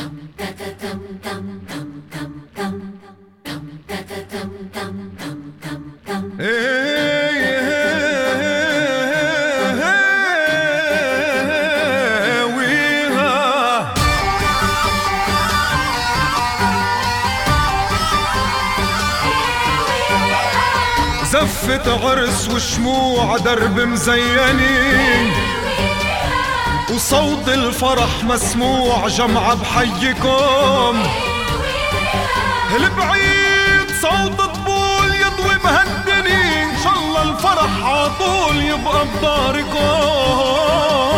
زفة عرس وشموع درب مزينين، وصوت الفرح مسموع جمعة بحيكم. البعيد صوت طبول يضوي بهالدني، إن شاء الله الفرح عطول يبقى بداركم.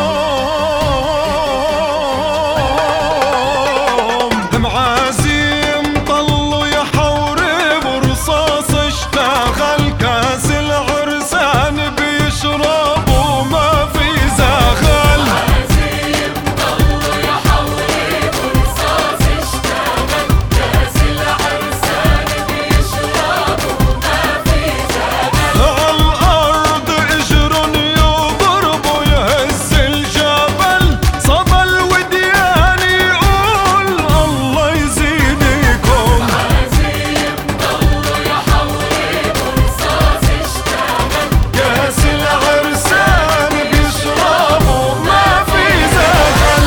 معازيم طلوا يحورب ورصاص اشتغل، كاس العرسان بيشربوا ما في زغل. معازيم طلوا يحورب ورصاص اشتغل، كاس العرسان بيشربوا ما في زغل. عالأرض اجرن يضربوا يهز الجبل، صدى الوديان يقول الله يزيدكم. معازيم طلوا يحورب ورصاص اشتغل، كاس العرسان بيشربوا ما في زغل.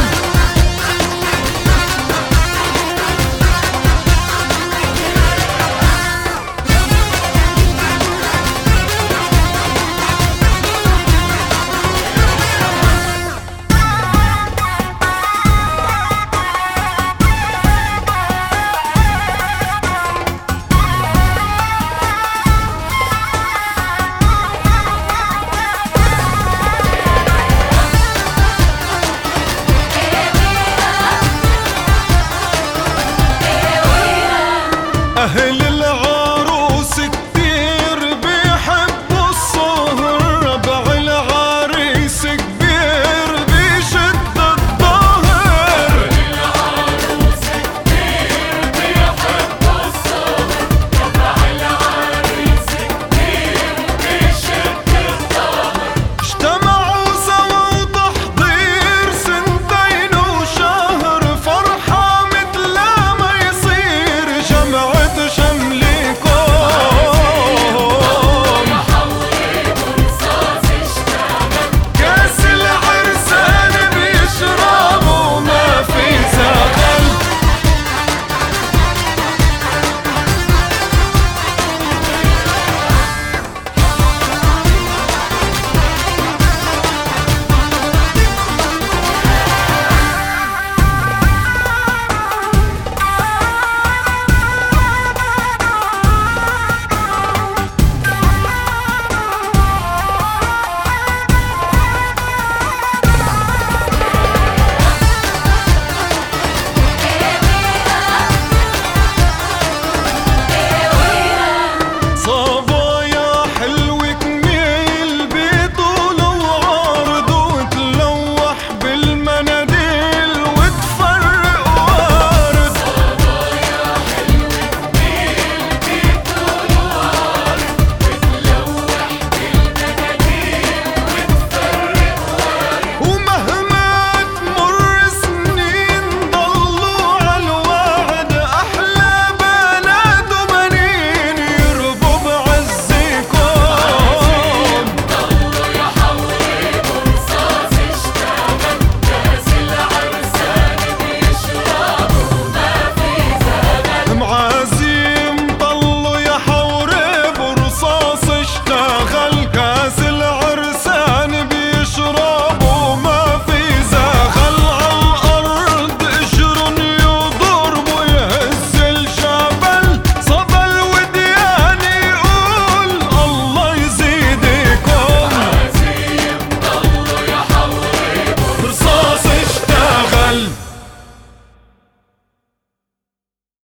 أهل